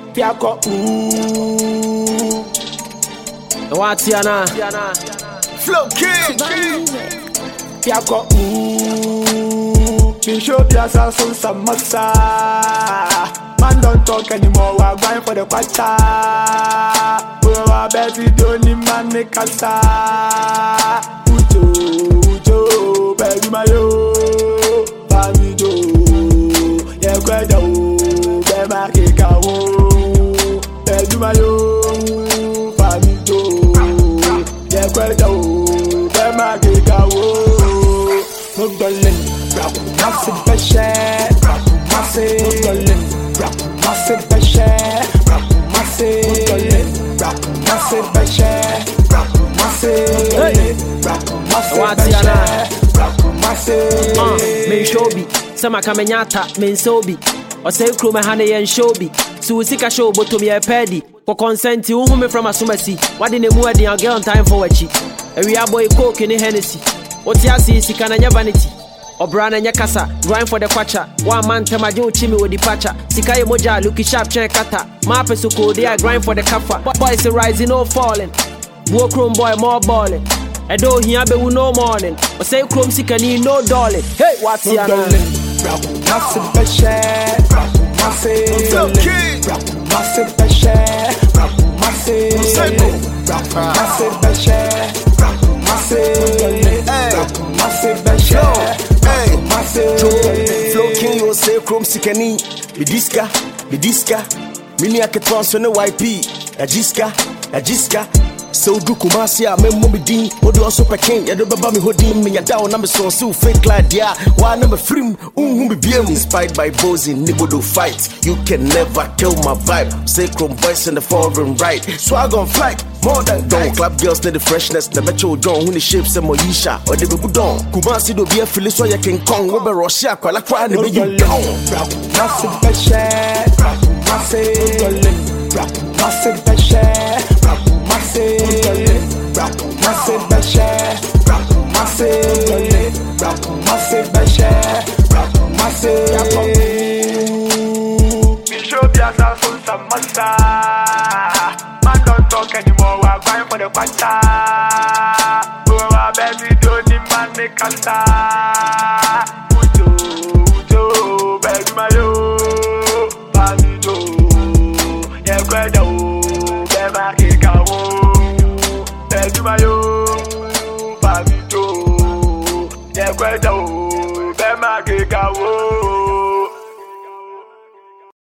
Piako What's yana? Flow King. Piako Bisho Piasa son samasa. Man don't talk anymore, we're going for the quarter. We're Betty Donny man make us Ujo, baby my yo. Bami jo, yeah, kweda bema keka baby my yo. Bami jo, yeah, kweda bema keka no darling, rap massive peshe, rap massive darling, rap massive peshe, rap massive darling, rap massive peshe, rap massive darling, rap massive peshe, rap massive. Me showbi, sama kamenyata, me sobi. Or say crew me hane yen showbi. So sika show but to me a pedi. For consent you me from asumasi. What in the mood and get on time for wachi. Every boy coke in Hennessy. What ya see sika na vanity. Obran and yakasa, grind for the quacha. One man temajo chimi with the pacha. Sika ye moja, looky sharp chen kata. Mape suko, they are grind for the kafa. Boys are rising, no falling. Walk room boy, more balling. I don't hear be no morning. Or say chrome sika need no darling. Hey, what's your name? Rap massive peshe, rap massive darling, rap massive peshe, rap massive darling, rap massive peshe, rap massive darling, rap massive peshe, rap massive. Flow King, you say chrome sikani. Bidiska, mini aketwa so ne YP. Ajiska. So do Kumasi, I remember me Dean, or do also Peking, ya do baba me holding me, ya down, I'm so fake like ya. Why number free, be being inspired by Bozy, nigga do fight. You can never kill my vibe. Say chrome voice in the foreign right. Swag on flight, more than don't clap girls, need the freshness, the metro John, when the shapes and Moisha, or the good dawn. Kumasi do be a Phyllis, so you can come over Russia, while I cry and be you down. Massive peshe, massive darling, massive peshe, massive darling, massive peshe, massive darling, massive peshe, massive. Bisho Piasa son samasa. Man don't talk anymore, we're going for the quarter. We're Betty Donny man make us Ujo, baby my yo. Bami jo, yeah, kweda bema keka baby my yo. Bami jo, yeah, kweda bema keka